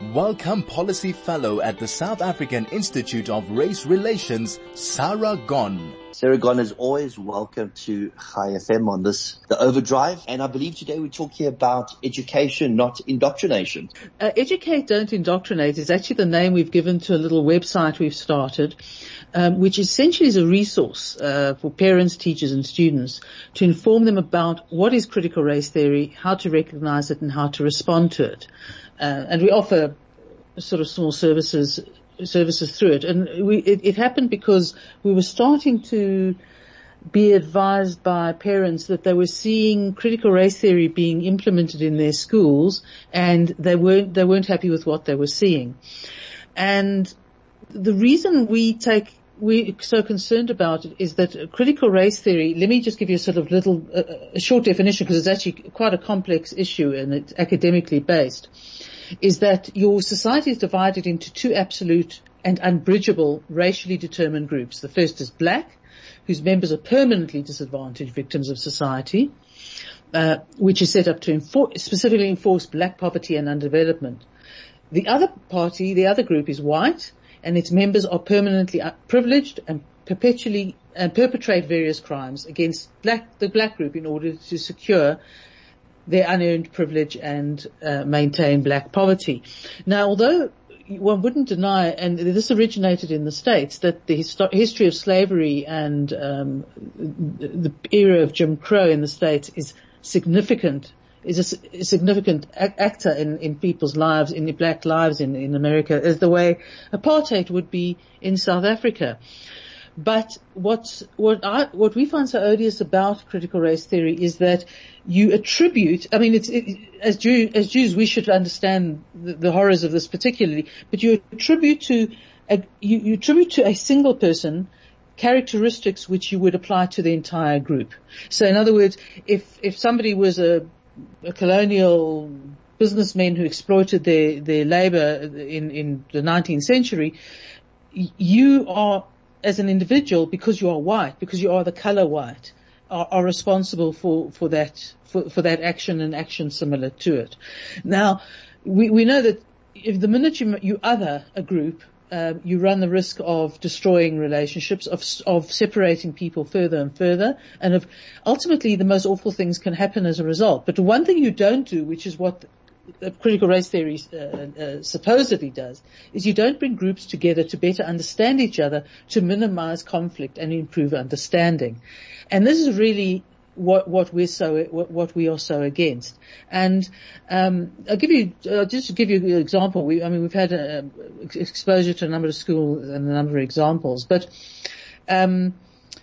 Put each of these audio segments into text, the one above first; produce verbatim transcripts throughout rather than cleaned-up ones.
Welcome Policy Fellow at the South African Institute of Race Relations, Sarah Gon. Sarah Gon is always welcome to Chai F M on this, the Overdrive. And I believe today we're talking about education, not indoctrination. Uh, Educate, Don't Indoctrinate is actually the name we've given to a little website we've started, um, which essentially is a resource uh, for parents, teachers and students to inform them about what is critical race theory, how to recognize it and how to respond to it. Uh, and we offer sort of small services services through it. And we, it, it happened because we were starting to be advised by parents that they were seeing critical race theory being implemented in their schools, and they weren't they weren't happy with what they were seeing. And the reason we take we're so concerned about it is that critical race theory, let me just give you a sort of little, uh, a short definition because it's actually quite a complex issue and it's academically based, is that your society is divided into two absolute and unbridgeable racially determined groups. The first is black, whose members are permanently disadvantaged victims of society, uh, which is set up to enfor- specifically enforce black poverty and underdevelopment. The other party, the other group is white, and its members are permanently privileged and perpetually and perpetrate various crimes against black, the black group in order to secure their unearned privilege and uh, maintain black poverty. Now, although one wouldn't deny, and this originated in the States, that the histo- history of slavery and um, the era of Jim Crow in the States is significant, is a, a significant a- actor in, in people's lives, in the black lives in, in America, as the way apartheid would be in South Africa. But what's, what I, what we find so odious about critical race theory is that you attribute, I mean, it's, it, as Jew, as Jews, we should understand the, the horrors of this particularly, but you attribute to, a, you, you attribute to a single person characteristics which you would apply to the entire group. So in other words, if, if somebody was a, a colonial businessman who exploited their, their labor in, in the nineteenth century, you are, as an individual, because you are white, because you are the color white, are, are responsible for, for that, for, for that action and action similar to it. Now, we, we know that if the minute you, you other a group, uh, you run the risk of destroying relationships, of, of separating people further and further, and of ultimately the most awful things can happen as a result. But the one thing you don't do, which is what critical race theory uh, uh, supposedly does, is you don't bring groups together to better understand each other, to minimize conflict and improve understanding. And this is really what, what we're so, what, what we are so against. And, um, I'll give you, uh, just to give you an example. We, I mean, we've had uh, exposure to a number of schools and a number of examples, but, um,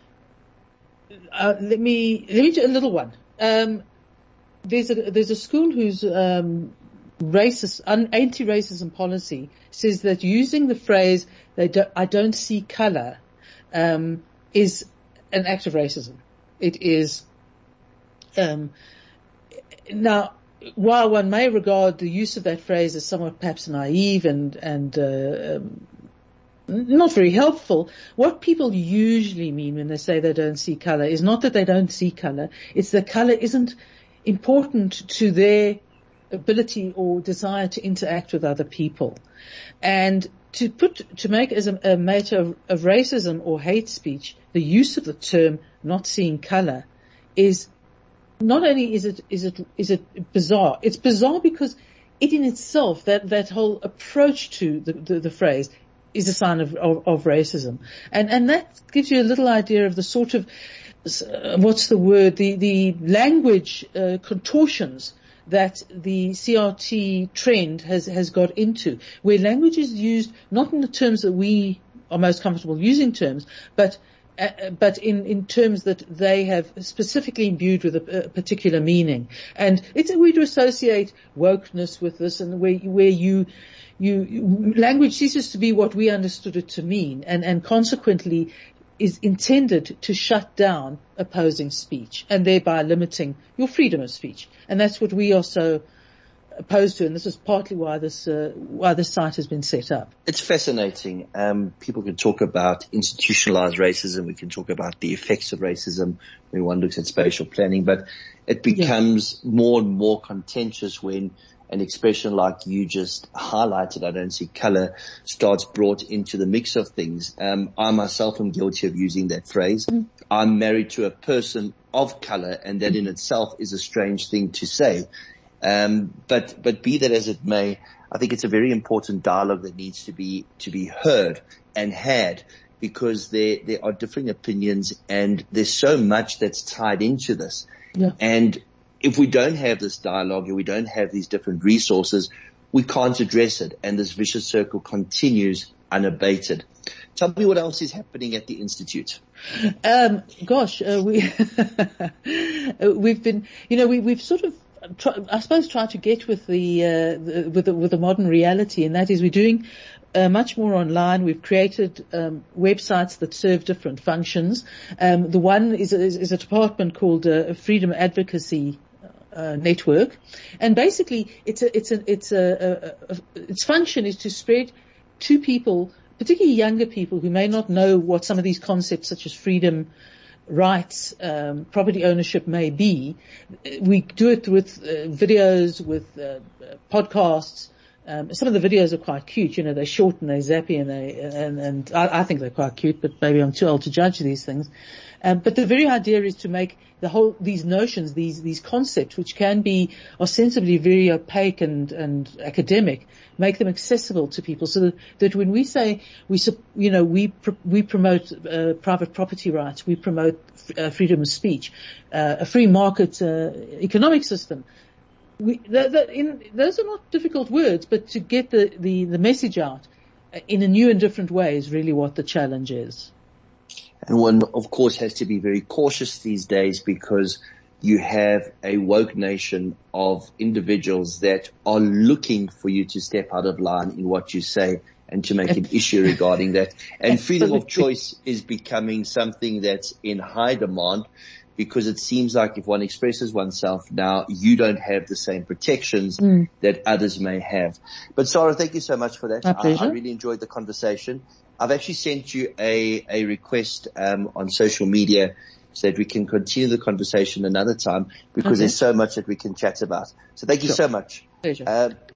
uh, let me, let me do a little one. Um, There's a, there's a school whose, um, racist, un, anti-racism policy says that using the phrase, they do, I don't see color, um, is an act of racism. It is, um, now, while one may regard the use of that phrase as somewhat perhaps naive and, and, uh, um, not very helpful, what people usually mean when they say they don't see color is not that they don't see color, it's that color isn't important to their ability or desire to interact with other people. And to put, to make as a, a matter of, of racism or hate speech, the use of the term not seeing color is, not only is it, is it, is it bizarre, it's bizarre because it in itself, that, that whole approach to the, the, the phrase is a sign of, of, of racism. And, and that gives you a little idea of the sort of, Uh, what's the word, the, the language uh, contortions that the C R T trend has, has got into, where language is used not in the terms that we are most comfortable using terms, but uh, but in, in terms that they have specifically imbued with a, a particular meaning. And it's we to associate wokeness with this, and where where you you language ceases to be what we understood it to mean, and and consequently is intended to shut down opposing speech and thereby limiting your freedom of speech. And that's what we are so opposed to, and this is partly why this uh, why this site has been set up. It's fascinating. Um, people can talk about institutionalized racism. We can talk about the effects of racism when one looks at spatial planning, but it becomes yeah. more and more contentious when an expression like you just highlighted, I don't see color, starts brought into the mix of things. Um, I myself am guilty of using that phrase. Mm. I'm married to a person of color, and that in itself is a strange thing to say. Um, but, but be that as it may, I think it's a very important dialogue that needs to be, to be heard and had, because there, there are differing opinions and there's so much that's tied into this. Yeah. And if we don't have this dialogue and we don't have these different resources, we can't address it. And this vicious circle continues unabated. Tell me what else is happening at the Institute. Um, gosh, uh, we, we've been, you know, we, we've sort of, try, I suppose, tried to get with the, uh, the, with the, with the modern reality, and that is we're doing Uh, much more online. We've created um, websites that serve different functions. Um, the one is, is, is a department called uh, Freedom Advocacy uh, Network, and basically, it's a it's a it's a, a, a its function is to spread to people, particularly younger people who may not know what some of these concepts such as freedom, rights, um, property ownership may be. We do it with uh, videos, with uh, podcasts. Um, some of the videos are quite cute, you know, they're short and they're zappy and they, and, and I, I think they're quite cute, but maybe I'm too old to judge these things. Um, but the very idea is to make the whole, these notions, these, these concepts, which can be ostensibly very opaque and, and academic, make them accessible to people so that, that when we say we, you know, we, pr- we promote, uh, private property rights, we promote f- uh, freedom of speech, uh, a free market, uh, economic system. We, that, that in, those are not difficult words, but to get the, the, the message out in a new and different way is really what the challenge is. And one, of course, has to be very cautious these days because you have a woke nation of individuals that are looking for you to step out of line in what you say and to make an issue regarding that. And freedom of choice is becoming something that's in high demand, because it seems like if one expresses oneself now, you don't have the same protections mm. that others may have. But Sarah, thank you so much for that. I, I really enjoyed the conversation. I've actually sent you a, a request um, on social media so that we can continue the conversation another time, because okay. there's so much that we can chat about. So thank you sure. so much. Pleasure. Uh,